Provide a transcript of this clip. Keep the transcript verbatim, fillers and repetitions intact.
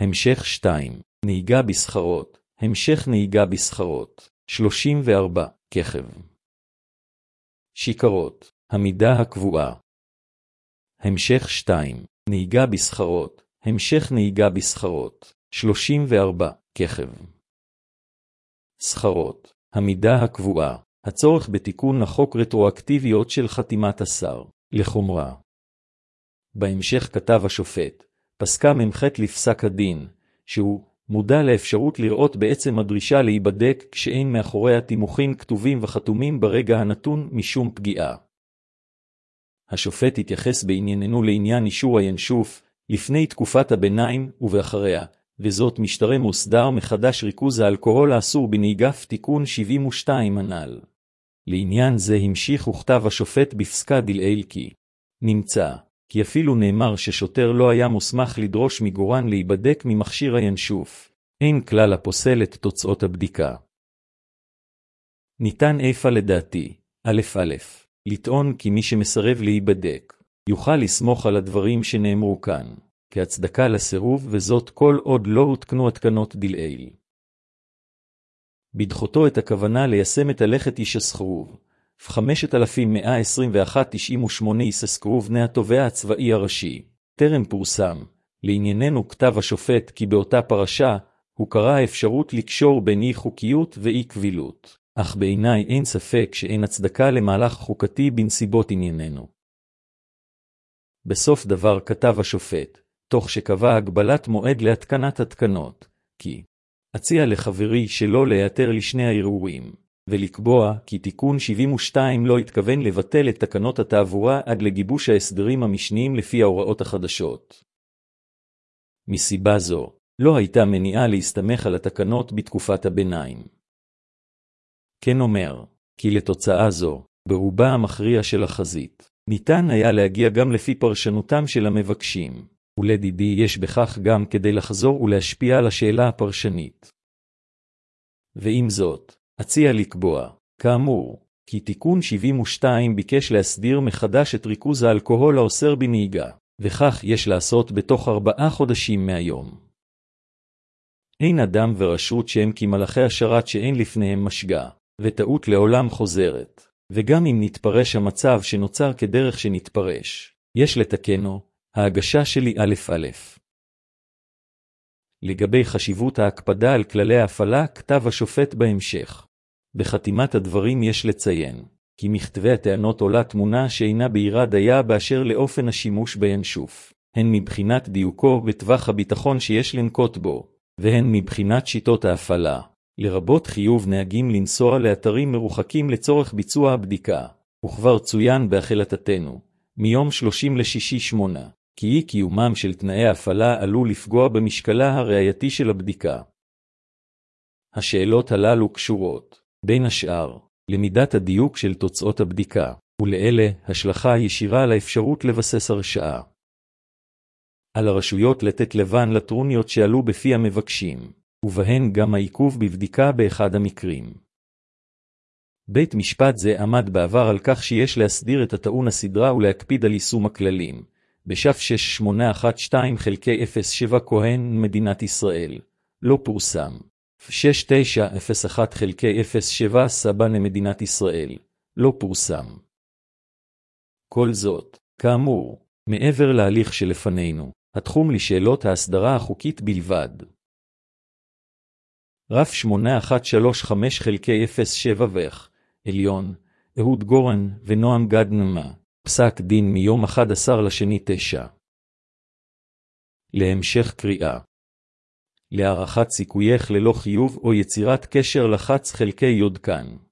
המשך שתיים. נהיגה בסחרות. המשך נהיגה בסחרות. שלושים וארבע. ככב. שיקרות. המידה הקבועה. המשך שתיים. נהיגה בסחרות. המשך נהיגה בסחרות. שלושים וארבע. ככב. סחרות. המידה הקבועה. הצורך בתיקון החוק רטרואקטיביות של חתימת השר. לחומרה. בהמשך כתב השופט, פסקה ממחת לפסק הדין, שהוא מודע לאפשרות לראות בעצם הדרישה להיבדק כשאין מאחורי התימוכין כתובים וחתומים ברגע הנתון משום פגיעה. השופט התייחס בענייננו לעניין אישור הינשוף, לפני תקופת הביניים ובאחריה, וזאת משטרה מוסדר מחדש ריכוז האלכוהול האסור בנהיגה תיקון שבעים ושתיים הנ"ל. לעניין זה המשיך וכתב השופט בפסקה דלעיל כי נמצא, כי אפילו נאמר ששוטר לא היה מוסמך לדרוש מגורן להיבדק ממכשיר הינשוף, אין כלל הפוסל את תוצאות הבדיקה. ניתן איפה לדעתי, א' א', לטעון כי מי שמסרב להיבדק, יוכל לסמוך על הדברים שנאמרו כאן, כהצדקה לסירוב וזאת כל עוד לא הותקנו התקנות דלעיל. בדחותו את הכוונה ליישם את הלכת איש הסחרוב, חמשת אלפים מאה עשרים ואחת תשעים ושמונה יססקרו בני התובע הצבאי הראשי. טרם פורסם, לענייננו כתב השופט כי באותה פרשה, הוא קרא האפשרות לקשור בין אי חוקיות ואי קבילות, אך בעיניי אין ספק שאין הצדקה למהלך חוקתי בנסיבות ענייננו. בסוף דבר כתב השופט, תוך שקבע הגבלת מועד להתקנת התקנות, כי אציע לחברי שלא להיעתר לשני הערעורים, ולקבוע כי תיקון שבעים ושתיים לא התכוון לבטל את תקנות התעבורה עד לגיבוש ההסדרים המשניים לפי ההוראות החדשות. מסיבה זו, לא הייתה מניעה להסתמך על התקנות בתקופת הביניים. כן אומר, כי לתוצאה זו, ברובה המכריע של החזית, ניתן היה להגיע גם לפי פרשנותם של המבקשים, ולדידי יש בכך גם כדי לחזור ולהשפיע על השאלה הפרשנית. ועם זאת, אציע לקבוע, כאמור, כי תיקון שבעים ושתיים ביקש להסדיר מחדש את ריכוז האלכוהול האוסר בנהיגה, וכך יש לעשות בתוך ארבעה חודשים מהיום. אין אדם ורשות שהם כמלאכי השרת שאין לפניהם משגה, וטעות לעולם חוזרת, וגם אם נתפרש המצב שנוצר כדרך שנתפרש, יש לתקנו, ההגשה שלי א' א'. לגבי חשיבות ההקפדה על כללי ההפעלה כתב השופט בהמשך. בחתימת הדברים יש לציין, כי מכתבי הטענות עולה תמונה שאינה בהירה דייה באשר לאופן השימוש בינשוף, הן מבחינת דיוקו בטווח הביטחון שיש לנקוט בו, והן מבחינת שיטות ההפעלה, לרבות חיוב נהגים לנסוע לאתרים מרוחקים לצורך ביצוע הבדיקה, וכבר צוין בהחלטתנו, מיום שלושים לשישי שמונה, כי אי קיומם של תנאי ההפעלה עלול לפגוע במשקלה הראייתי של הבדיקה. השאלות הללו קשורות, בין השאר, למידת הדיוק של תוצאות הבדיקה, ולאלה השלכה ישירה על האפשרות לבסס הרשעה. על הרשויות לתת לבן לטרוניות שעלו בפי המבקשים, ובהן גם העיכוב בבדיקה באחד המקרים. בית משפט זה עמד בעבר על כך שיש להסדיר את הטעון הסדרה ולהקפיד על יישום הכללים, בשף שש שמונה אחת שתיים חלקי אפס שבע כהן מדינת ישראל, לא פורסם. שש תשע אפס אחת חלקי אפס שבע סבא למדינת ישראל, לא פורסם. כל זאת, כאמור, מעבר להליך שלפנינו, התחום לשאלות ההסדרה החוקית בלבד. רף שמונה אחת שלוש חמש חלקי אפס שבע וח, עליון, אהוד גורן ונועם גדנמה, פסק דין מיום אחד עשר לשני תשע. להמשך קריאה. להערכת סיכוייך ללא חיוב או יצירת קשר לחץ חלקי יוד כאן.